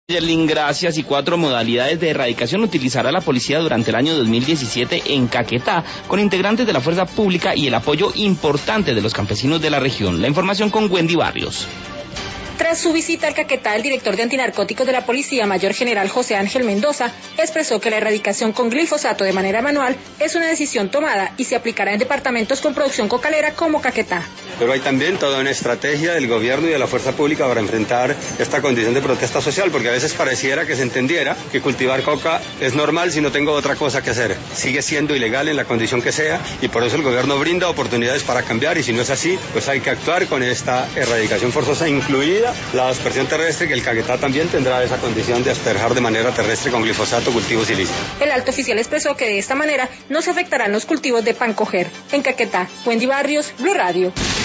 Yerlin, gracias. Y 4 modalidades de erradicación utilizará la policía durante el año 2017 en Caquetá, con integrantes de la fuerza pública y el apoyo importante de los campesinos de la región. La información con Wendy Barrios. Tras su visita al Caquetá, el director de antinarcóticos de la Policía, Mayor General José Ángel Mendoza, expresó que la erradicación con glifosato de manera manual es una decisión tomada y se aplicará en departamentos con producción cocalera como Caquetá. Pero hay también toda una estrategia del gobierno y de la fuerza pública para enfrentar esta condición de protesta social, porque a veces pareciera que se entendiera que cultivar coca es normal si no tengo otra cosa que hacer. Sigue siendo ilegal en la condición que sea y por eso el gobierno brinda oportunidades para cambiar, y si no es así, pues hay que actuar con esta erradicación forzosa, incluida la aspersión terrestre, que el Caquetá también tendrá esa condición de asperjar de manera terrestre con glifosato cultivos ilícitos. El alto oficial expresó que de esta manera no se afectarán los cultivos de pan coger. En Caquetá, Wendy Barrios, Blue Radio.